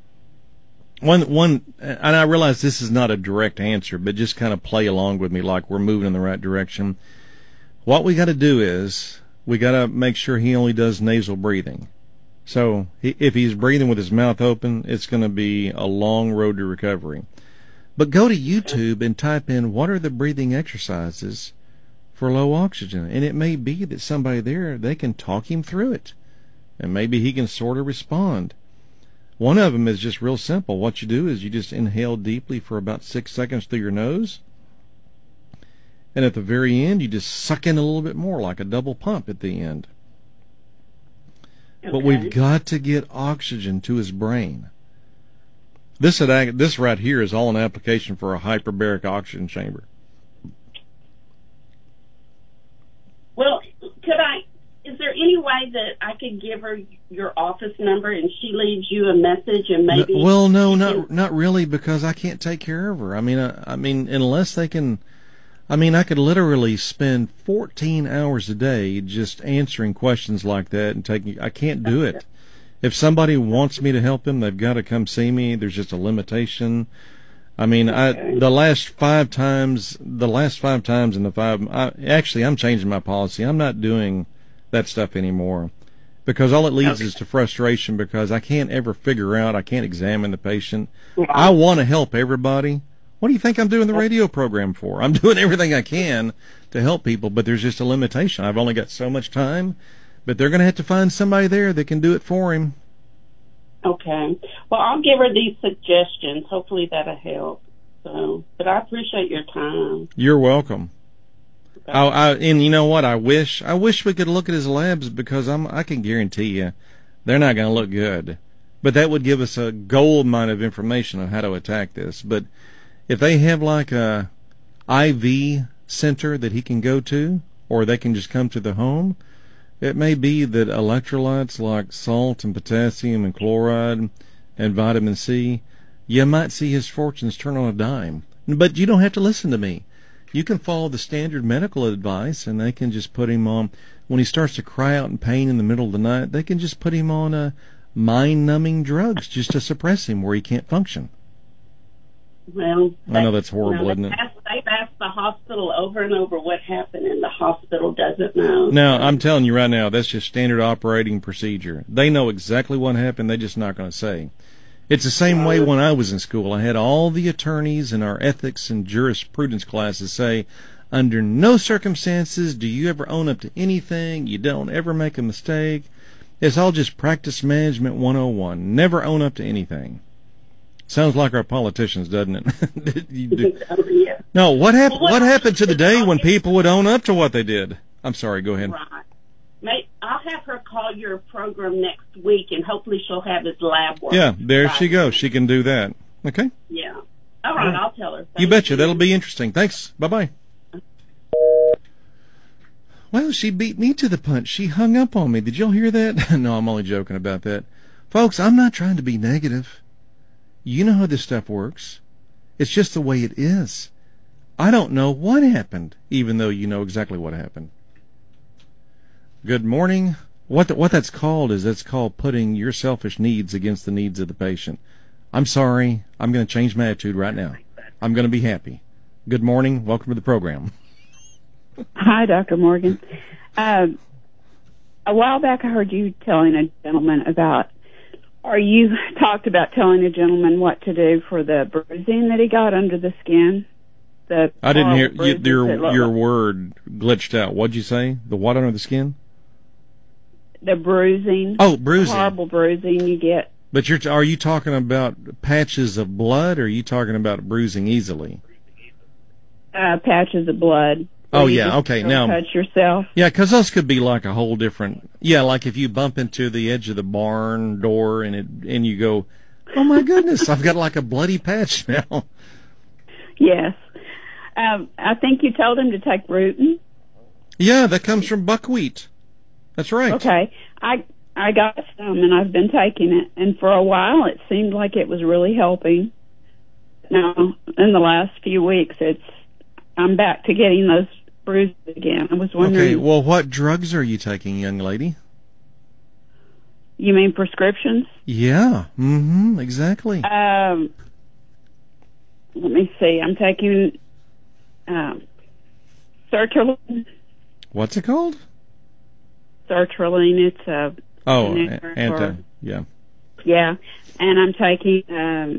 One, one, and I realize this is not a direct answer, but just kind of play along with me like we're moving in the right direction. What we got to do is we got to make sure he only does nasal breathing. So he, if he's breathing with his mouth open, it's going to be a long road to recovery. But go to YouTube and type in what are the breathing exercises for low oxygen, and it may be that somebody there, they can talk him through it, and maybe he can sort of respond. One of them is just real simple. What you do is you just inhale deeply for about six seconds through your nose, and at the very end, you just suck in a little bit more, like a double pump at the end. Okay. But we've got to get oxygen to his brain. This this right here is all an application for a hyperbaric oxygen chamber. Well, could I? Is there any way that I could give her your office number and she leaves you a message and maybe? No, well, no, not can... not really, because I can't take care of her. I mean, I, I mean, unless they can. I mean, I could literally spend fourteen hours a day just answering questions like that and taking. I can't do it. If somebody wants me to help them, they've got to come see me. There's just a limitation. I mean, I the last five times, the last five times in the five, I, actually, I'm changing my policy. I'm not doing that stuff anymore, because all it leads okay. is to frustration, because I can't ever figure out, I can't examine the patient. Yeah. I want to help everybody. What do you think I'm doing the radio program for? I'm doing everything I can to help people, but there's just a limitation. I've only got so much time. But they're going to have to find somebody there that can do it for him. Okay. Well, I'll give her these suggestions. Hopefully that'll help. So, but I appreciate your time. You're welcome. Okay. I, I, and you know what? I wish I wish we could look at his labs, because I'm I can guarantee you they're not going to look good. But that would give us a gold mine of information on how to attack this. But if they have like a I V center that he can go to, or they can just come to the home. It may be that electrolytes like salt and potassium and chloride and vitamin C, you might see his fortunes turn on a dime. But you don't have to listen to me. You can follow the standard medical advice, and they can just put him on, when he starts to cry out in pain in the middle of the night, they can just put him on uh, mind-numbing drugs just to suppress him where he can't function. Well, I know that's horrible, you know, isn't it? Asked, they've asked the hospital over and over what happened, and the hospital doesn't know. Now, I'm telling you right now, that's just standard operating procedure. They know exactly what happened, they're just not going to say. It's the same way when I was in school. I had all the attorneys in our ethics and jurisprudence classes say, under no circumstances do you ever own up to anything, you don't ever make a mistake. It's all just practice management one oh one. Never own up to anything. Sounds like our politicians, doesn't it? you do. Yeah. No, what happened? Well, what, what happened to the day when people would own up to what they did? I'm sorry. Go ahead. Right. I'll have her call your program next week, and hopefully she'll have his lab work. Yeah, there Friday. she goes. She can do that. Okay? Yeah. All right, I'll tell her. Thank You betcha. That'll be interesting. Thanks. Bye-bye. Well, she beat me to the punch. She hung up on me. Did y'all hear that? No, I'm only joking about that. Folks, I'm not trying to be negative. You know how this stuff works. It's just the way it is. I don't know what happened, even though you know exactly what happened. Good morning. What the, what that's called is that's called putting your selfish needs against the needs of the patient. I'm sorry. I'm going to change my attitude right now. I'm going to be happy. Good morning. Welcome to the program. Hi, Doctor Morgan. Um, a while back I heard you telling a gentleman about, or you talked about telling a gentleman what to do for the bruising that he got under the skin. The I didn't hear bruises you, your that look your like- word glitched out. What'd you say? The what under the skin? The bruising. Oh, bruising. Horrible bruising you get. But you're are you talking about patches of blood, or are you talking about bruising easily? Uh, patches of blood. Oh, where you yeah, just okay, don't now- touch yourself. Yeah, 'cause those could be like a whole different. Yeah, like if you bump into the edge of the barn door and it and you go, oh my goodness, I've got like a bloody patch now. Yes. Um, I think you told him to take Rutin. Yeah, that comes from buckwheat. That's right. Okay. I I got some and I've been taking it, and for a while it seemed like it was really helping. Now, in the last few weeks, it's I'm back to getting those bruises again. I was wondering. Okay. Well, what drugs are you taking, young lady? You mean prescriptions? Yeah. Mm-hmm. Exactly. Um, let me see. I'm taking um, sertraline. What's it called? Sertraline. It's a Oh, an a- for- anti. Yeah. yeah, and I'm taking um,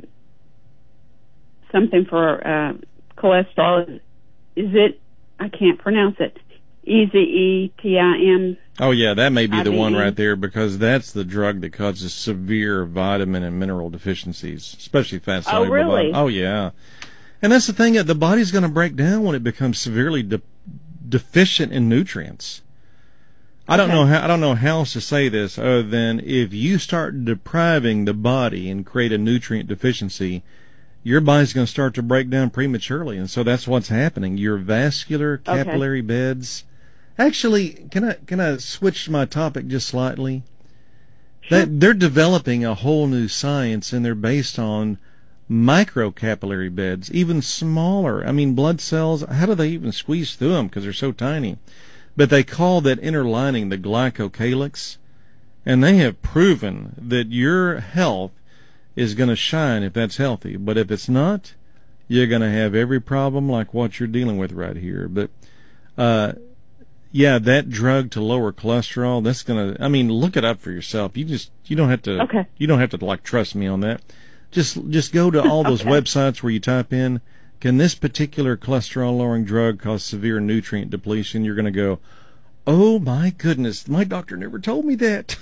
something for uh, cholesterol. Is it? I can't pronounce it. E Z E T I M. Oh, yeah, that may be the one I B E. right there, because that's the drug that causes severe vitamin and mineral deficiencies, especially fat soluble. Oh, really? vit- Oh, yeah. And that's the thing, the body's going to break down when it becomes severely de- deficient in nutrients. I don't Okay. know how I don't know how else to say this other than if you start depriving the body and create a nutrient deficiency, your body's going to start to break down prematurely, and so that's what's happening. Your vascular Okay. capillary beds. Actually, can I can I switch my topic just slightly? They, they're developing a whole new science, and they're based on microcapillary beds, even smaller. I mean, blood cells. How do they even squeeze through them? Because they're so tiny. But they call that inner lining the glycocalyx, and they have proven that your health is going to shine if that's healthy. But if it's not, you're going to have every problem like what you're dealing with right here. But, uh, yeah, that drug to lower cholesterol, that's going to, I mean, look it up for yourself. You just, you don't have to, Okay. you don't have to like trust me on that. Just, just go to all those Okay. websites where you type in, can this particular cholesterol lowering drug cause severe nutrient depletion? You're going to go, oh my goodness, my doctor never told me that.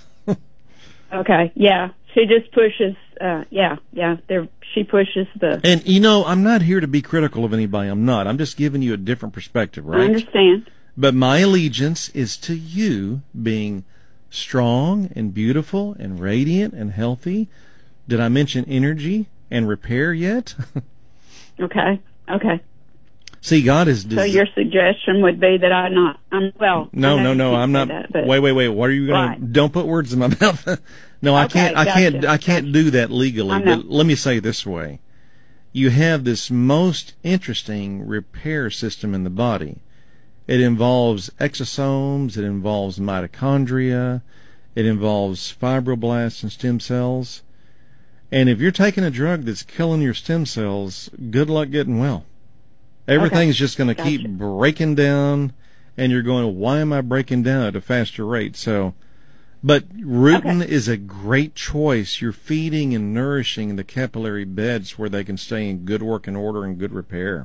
Okay. Yeah. She just pushes. Uh, yeah. Yeah. There. She pushes the. And, you know, I'm not here to be critical of anybody. I'm not. I'm just giving you a different perspective, I right? understand. But my allegiance is to you being strong and beautiful and radiant and healthy. Did I mention energy and repair yet? Okay. Okay. See, God is... So your suggestion would be that I not. I'm well. No, I know no, you no. can't I'm say not. that, but- wait, wait, wait. What are you going to? Right. Don't put words in my mouth. No, I Okay, can't. I can't. gotcha, I can't gotcha. do that legally. I know. But let me say it this way: you have this most interesting repair system in the body. It involves exosomes. It involves mitochondria. It involves fibroblasts and stem cells. And if you're taking a drug that's killing your stem cells, good luck getting well. Everything's just going to Gotcha. keep breaking down, and you're going, why am I breaking down at a faster rate? So, but Rutin is a great choice. You're feeding and nourishing the capillary beds where they can stay in good working order and good repair.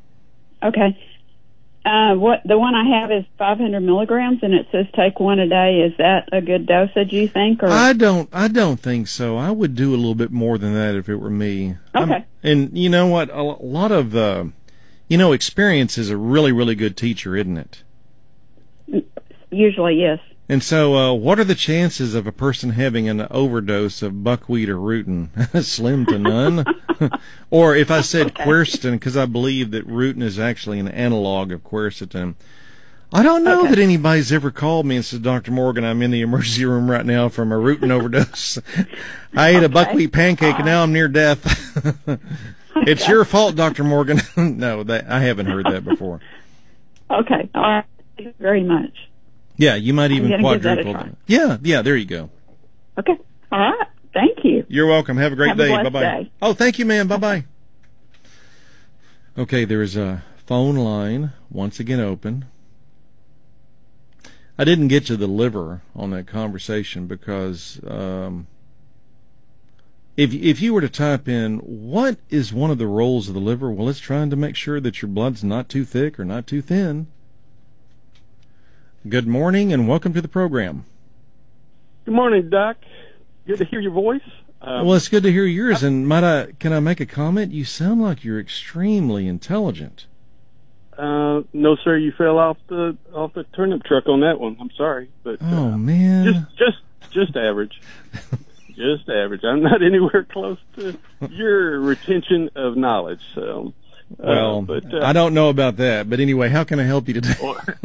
Okay. Uh, what the one I have is five hundred milligrams, and it says take one a day. Is that a good dosage, you think? Or I don't, I don't think so. I would do a little bit more than that if it were me. I'm- Okay. and you know what? A lo- lot of, uh, you know, experience is a really, really good teacher, isn't it? usually, yes. And so, uh, what are the chances of a person having an overdose of buckwheat or rutin? Slim to none. Or if I said okay. quercetin, because I believe that rutin is actually an analog of quercetin. I don't know okay. that anybody's ever called me and said, Doctor Morgan, I'm in the emergency room right now from a rutin overdose. I ate okay. a buckwheat pancake and now I'm near death. It's okay. your fault, Doctor Morgan. No, that, I haven't heard that before. Okay. All right. Thank you very much. Yeah, you might even quadruple. Yeah, yeah, there you go. Okay. All right. Thank you. You're welcome. Have a great Have day. A Bye-bye. Day. Oh, thank you, ma'am. Bye-bye. Okay, there's a phone line once again open. I didn't get to the liver on that conversation because um, if if you were to type in what is one of the roles of the liver, well, it's trying to make sure that your blood's not too thick or not too thin. Good morning and welcome to the program. Good morning, Doc. Good to hear your voice. Um, well, it's good to hear yours. And might I? Can I make a comment? You sound like you're extremely intelligent. Uh, no, sir. You fell off the off the turnip truck on that one. I'm sorry, but oh uh, man, just just just average, just average. I'm not anywhere close to your retention of knowledge. So, uh, well, but uh, I don't know about that. But anyway, how can I help you today?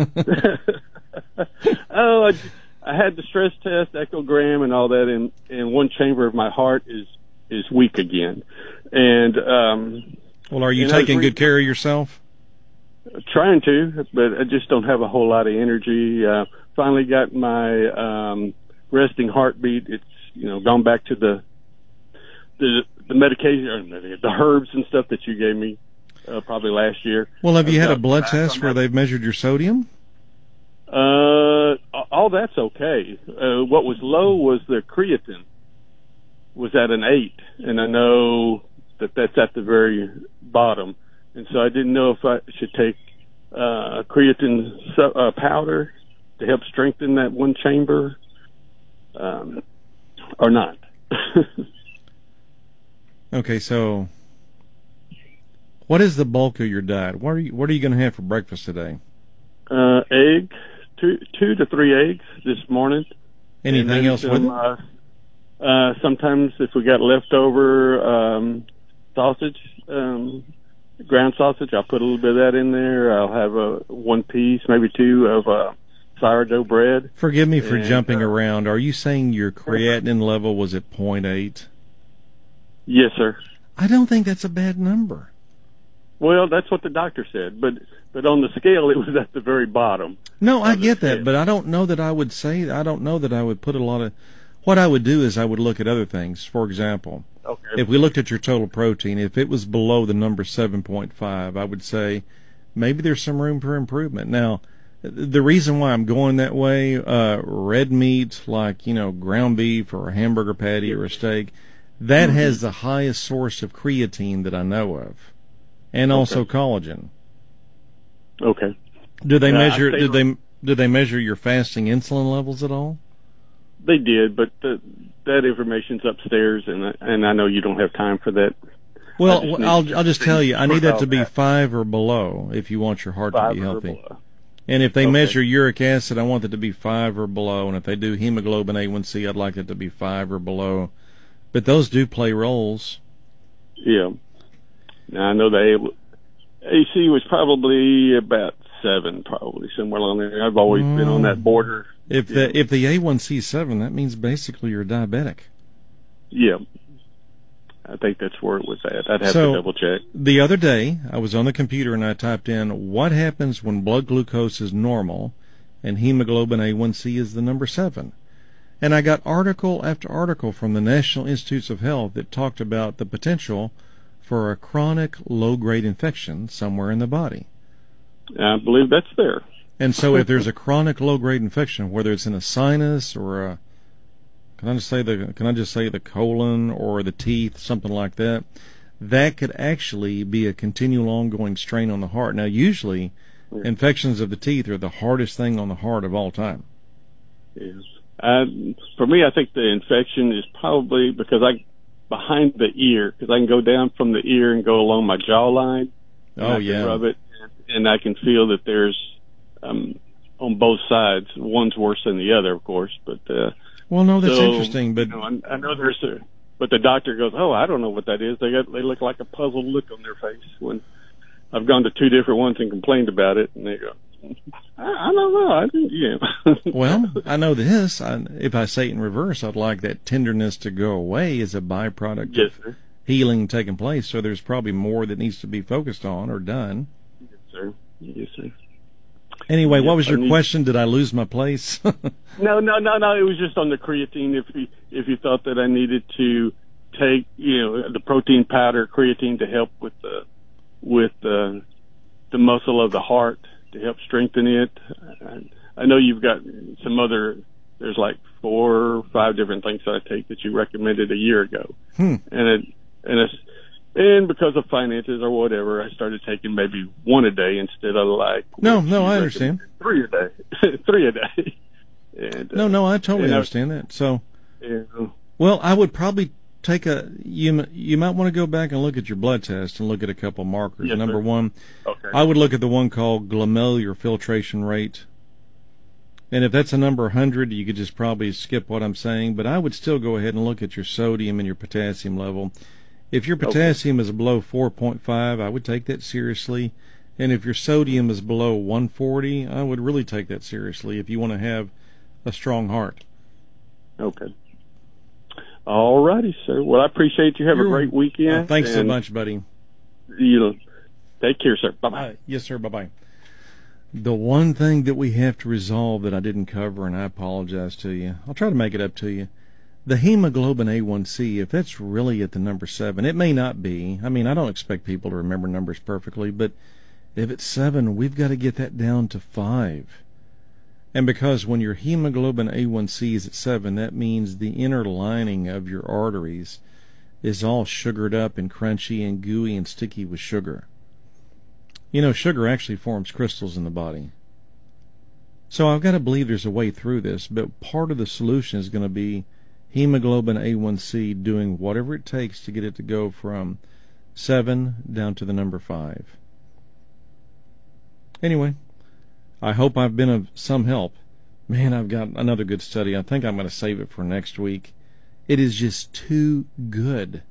oh, I, I had the stress test, echogram, and all that, and, and one chamber of my heart is is weak again. And um, well, are you taking re- good care of yourself? Trying to, but I just don't have a whole lot of energy. Uh, finally got my um, resting heartbeat. It's you know gone back to the the the medication, or the herbs and stuff that you gave me uh, probably last year. Well, have you had a blood test where they've measured your sodium? Uh, all that's okay. Uh, what was low was the creatine was at an eight, and I know that that's at the very bottom, and so I didn't know if I should take uh, creatine so, uh, powder to help strengthen that one chamber, um, or not. Okay, so what is the bulk of your diet? What are you What are you going to have for breakfast today? Uh, egg. Two, two to three eggs this morning. Anything else some, with it? Uh, uh, sometimes if we got leftover um, sausage, um, ground sausage, I'll put a little bit of that in there. I'll have a one piece, maybe two of uh, sourdough bread. Forgive me for and, jumping uh, around. Are you saying your creatinine level was at point eight? Yes, sir. I don't think that's a bad number. Well, that's what the doctor said, but but on the scale, it was at the very bottom. No, I get that, but I don't know that I would say, I don't know that I would put a lot of, what I would do is I would look at other things. For example, okay. If we looked at your total protein, if it was below the number seven point five, I would say maybe there's some room for improvement. Now, the reason why I'm going that way, uh, red meat, like, you know, ground beef or a hamburger patty or a steak, that mm-hmm. has the highest source of creatine that I know of. And also okay. collagen. Okay. Do they uh, measure? Did they did they measure your fasting insulin levels at all? They did, but the, that information's upstairs, and I, and I know you don't have time for that. Well, I'll I'll just tell you, I need that to be that. five or below if you want your heart five to be healthy. Below. And if they okay. measure uric acid, I want it to be five or below. And if they do hemoglobin A one C, I'd like it to be five or below. But those do play roles. Yeah. Now, I know the A C was probably about seven, probably somewhere along there. I've always mm. been on that border. If yeah. the if the A one C is seven, that means basically you're diabetic. Yeah, I think that's where it was at. I'd have so, to double check. The other day, I was on the computer and I typed in what happens when blood glucose is normal and hemoglobin A one C is the number seven. And I got article after article from the National Institutes of Health that talked about the potential for a chronic low-grade infection somewhere in the body. I believe that's there. And so if there's a chronic low-grade infection, whether it's in a sinus or a, can I just say the, can I just say the colon or the teeth, something like that, that could actually be a continual ongoing strain on the heart. Now, usually, yeah. infections of the teeth are the hardest thing on the heart of all time. Yes. Uh, for me, I think the infection is probably because I, behind the ear, because I can go down from the ear and go along my jawline. Oh, I yeah. Can rub it, and I can feel that there's um, on both sides. One's worse than the other, of course, but uh, well, no, that's so, interesting. But you know, I, I know there's a, but the doctor goes, "Oh, I don't know what that is." They got they look like a puzzled look on their face when I've gone to two different ones and complained about it, and they go, "I, I don't know, I didn't." Yeah. Well, I know this. I, if I say it in reverse, I'd like that tenderness to go away as a byproduct Yes, of sir. healing taking place. So there's probably more that needs to be focused on or done. Yes, sir. Yes, sir. Anyway, Yes, what was your I need- question? Did I lose my place? No, no, no, no. It was just on the creatine. If you if you thought that I needed to take, you know, the protein powder, creatine to help with the with the the muscle of the heart to help strengthen it. I, I know you've got some other. There's like four or five different things that I take that you recommended a year ago, Hmm. and it and it's and because of finances or whatever, I started taking maybe one a day instead of like No, what no, you I understand. recommended, three a day, three a day. And, No, uh, no, I totally and I- understand that. So, Yeah. well, I would probably take a you. You might want to go back and look at your blood test and look at a couple markers. Yes, Number sir. one, Okay. I would look at the one called glomerular filtration rate. And if that's a number one hundred, you could just probably skip what I'm saying. But I would still go ahead and look at your sodium and your potassium level. If your potassium is below four point five, I would take that seriously. And if your sodium is below one forty, I would really take that seriously if you want to have a strong heart. Okay. All righty, sir. Well, I appreciate you. Have You're- a great weekend. Uh, thanks so and, much, buddy. You know, take care, sir. Bye-bye. Uh, yes, sir. Bye-bye. The one thing that we have to resolve that I didn't cover, and I apologize to you, I'll try to make it up to you. The hemoglobin A one C, if that's really at the number seven, it may not be. I mean, I don't expect people to remember numbers perfectly, but if it's seven, we've got to get that down to five. And because when your hemoglobin A one C is at seven, that means the inner lining of your arteries is all sugared up and crunchy and gooey and sticky with sugar. You know, sugar actually forms crystals in the body. So I've got to believe there's a way through this, but part of the solution is going to be hemoglobin A one C doing whatever it takes to get it to go from seven down to the number five. Anyway, I hope I've been of some help. Man, I've got another good study. I think I'm going to save it for next week. It is just too good.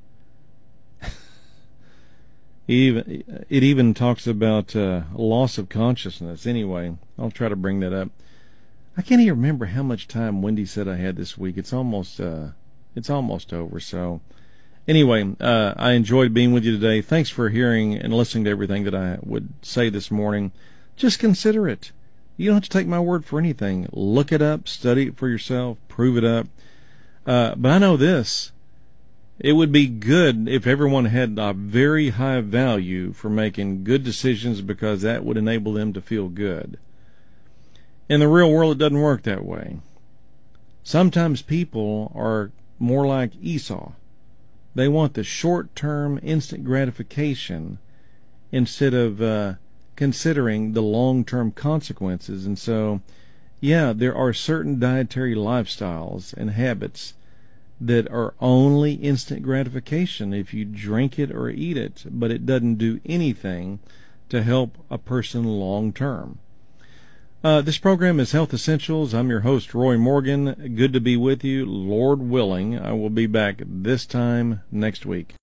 It even, it even talks about uh, loss of consciousness. Anyway, I'll try to bring that up. I can't even remember how much time Wendy said I had this week. It's almost uh, it's almost over. So anyway, uh, I enjoyed being with you today. Thanks for hearing and listening to everything that I would say this morning. Just consider it. You don't have to take my word for anything. Look it up, study it for yourself, prove it up. Uh, but I know this. It would be good if everyone had a very high value for making good decisions because that would enable them to feel good. In the real world, it doesn't work that way. Sometimes people are more like Esau. They want the short-term instant gratification instead of uh, considering the long-term consequences. And so, yeah, there are certain dietary lifestyles and habits that are only instant gratification if you drink it or eat it, but it doesn't do anything to help a person long term. Uh, this program is Health Essentials. I'm your host, Roy Morgan. Good to be with you. Lord willing, I will be back this time next week.